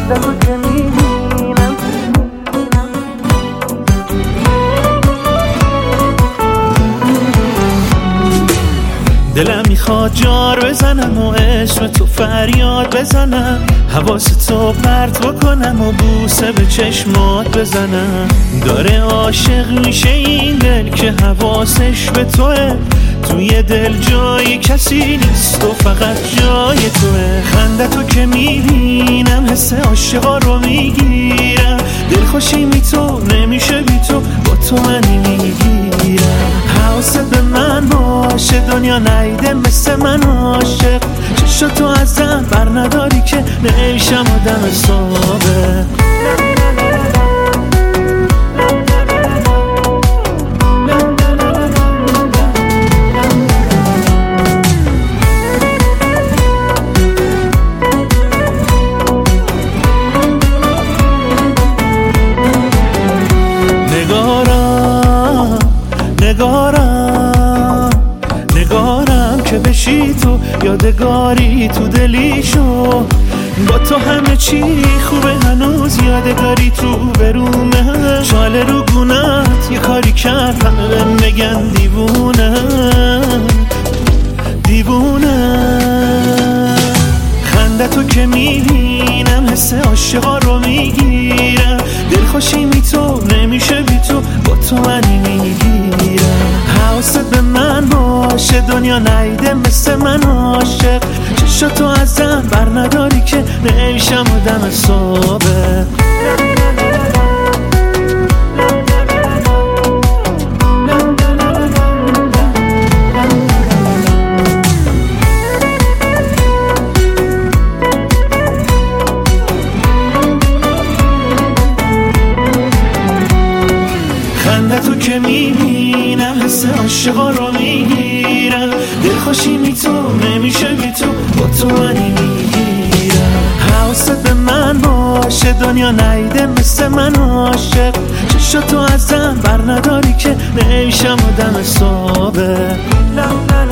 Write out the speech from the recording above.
خندتو که میبینم. دلم میخواد جار بزنم و اسم تو فریاد بزنم، حواس تو پرت بکنم و بوسه به چشمات بزنم. داره عاشق میشه این دل که حواسش به توه، توی دل جای کسی نیست و فقط جای توه. خندتو که میبینم حس عاشقا رو میگیرم، دلخوشی می تو نمیشه بی تو، با تو منی میگیرم. حواست به من باشه دنیا نیده مثل من عاشق، چشاتو ازم بر نداری که نمیشم آدم سابق. نگارم که بشی تو یادگاری تو دلیشو، با تو همه چی خوبه هنوز یادگاری تو برومه. چاله رو گونت یه کاری کرد همه بهم بگن دیوونه دیوونه. خندتو که میبینم حس عاشقا رو میگیرم، دلخوشی می تو نمیشه بی تو، با تو منی میگیرم. حواست به من باشه دنیا نیده مثل من عاشق، چشاتو ازم بر نداری که نمیشم آدم سابق. خندتو که میبینم حس عاشقا رو میگیرم، دلخوشی می تو نمیشه بی تو، با تو منی میگیرم. حواست به من باشه دنیا نیده مثل من عاشق، چشاتو ازم بر نداری که نمیشم آدم سابق.